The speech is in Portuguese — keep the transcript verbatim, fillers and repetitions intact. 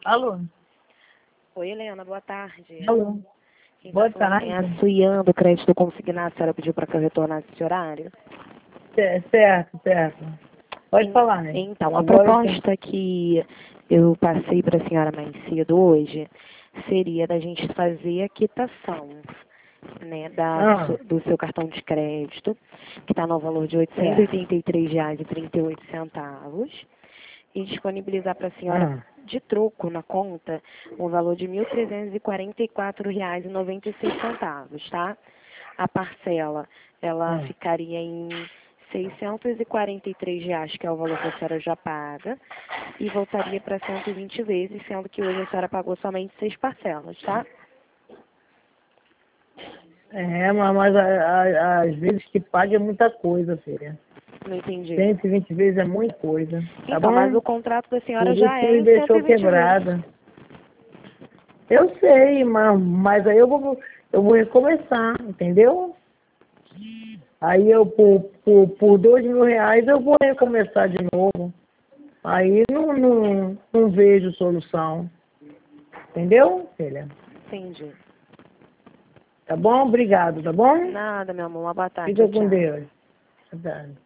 Alô? Oi, Helena, boa tarde. Alô? Quem Boa tá falando tarde. é a Suian, do crédito consignado. A senhora pediu para que eu retornasse esse horário? C- Certo, certo. Pode En- falar, né? Então, a Agora eu proposta que eu passei para a senhora mais cedo hoje seria da gente fazer a quitação, né, da, Ah, su- do seu cartão de crédito, que está no valor de oitocentos e certo. oitenta e três reais e trinta e oito centavos, e disponibilizar para a senhora Ah, de troco na conta o valor de mil trezentos e quarenta e quatro reais e noventa e seis centavos, tá? A parcela, ela ah. ficaria em seiscentos e quarenta e três reais, que é o valor que a senhora já paga, e voltaria para cento e vinte vezes, sendo que hoje a senhora pagou somente seis parcelas, tá? É, mas, mas a- a- às vezes que paga é muita coisa, filha. Não entendi. cento e vinte vezes é muita coisa. Tá Então, mas bom? o contrato da senhora Por isso já que é me em cento deixou e vinte vezes. quebrada. Eu sei, mas, mas aí eu vou, eu vou recomeçar, entendeu? Aí eu, por, por, por dois mil reais, eu vou recomeçar de novo. Aí não, não, não vejo solução. Entendeu, filha? Entendi. Tá bom? Obrigado, tá bom? Nada, meu amor. Uma boa tarde. Fica Tchau, com tchau. Deus. Boa tarde.